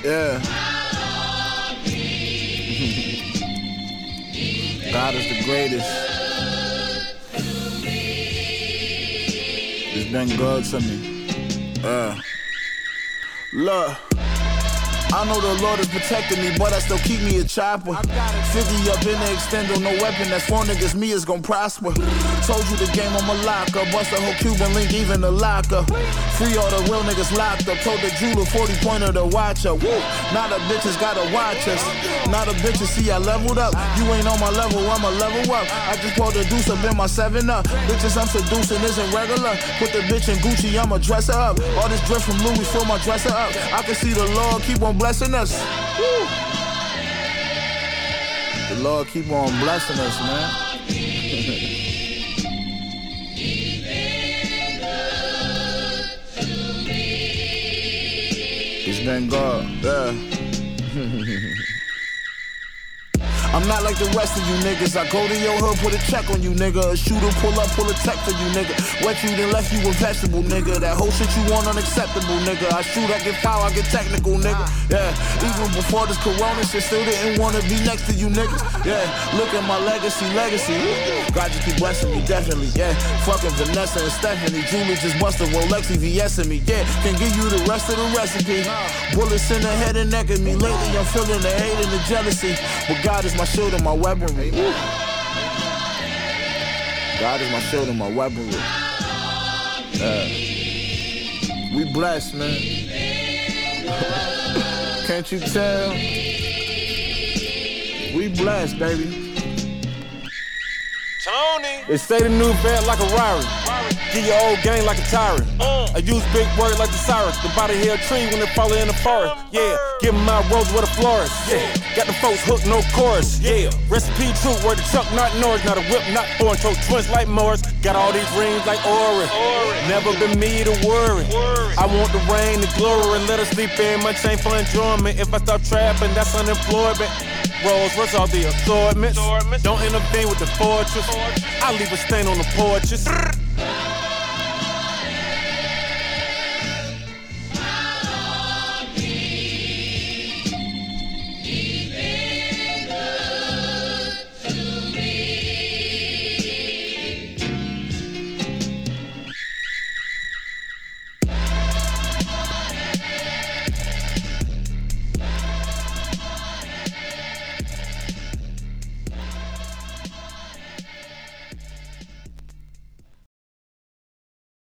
Yeah. God is the greatest. It's been good to me. Look, I know the Lord is protecting me, but I still keep me a chopper. 50 up in the extendo, no weapon that's for niggas, me is gon' prosper. Told you the game, I'm a locker. Bust a whole Cuban link, even the locker. Free all the real niggas locked up. Told the jeweler 40-pointer to watch her. Woo. Now the bitches gotta watch us. Now the bitches see I leveled up. You ain't on my level, I'ma level up. I just pulled the deuce up in my 7-up. Bitches I'm seducing isn't regular. Put the bitch in Gucci, I'ma dress her up. All this drip from Louis, fill my dresser up. I can see the Lord keep on blessing us. Woo. The Lord keep on blessing us, man. It's been God, yeah. I'm not like the rest of you niggas. I go to your hood, put a check on you, nigga. A shooter pull up, pull a tech for you, nigga. Wet you, then left you a vegetable, nigga. That whole shit you want unacceptable, nigga. I shoot, I get foul, I get technical, nigga. Yeah, even before this corona shit, still didn't wanna be next to you, niggas. Yeah, look at my legacy. God just keep blessing me, definitely, yeah. Fucking Vanessa and Stephanie. Julie just busted Rolex VS in me, yeah. Can give you the rest of the recipe. Bullets in the head and neck of me. Lately I'm feeling the hate and the jealousy. But God is my shield and my weaponry. God is my shield and my weaponry. We blessed, man. Can't you tell? We blessed, baby. Tony. They say the new vet like a Rari. Give your old gang like a tyrant. I use big words like the Cyrus. The body hear a tree when they fall in the forest. Yeah, give them my rose with a florist. Yeah, got the folks hooked, no chorus. Yeah, recipe true, word the truck, not Norris. Not a whip, not foreign. Told twins like Morris. Got all these rings like Ori. Never been me to worry. I want the rain, the glory. Let her sleep in my chain for enjoyment. If I stop trapping, that's unemployment. Rolls, what's all the assortments? Don't intervene with the fortress. I leave a stain on the porches.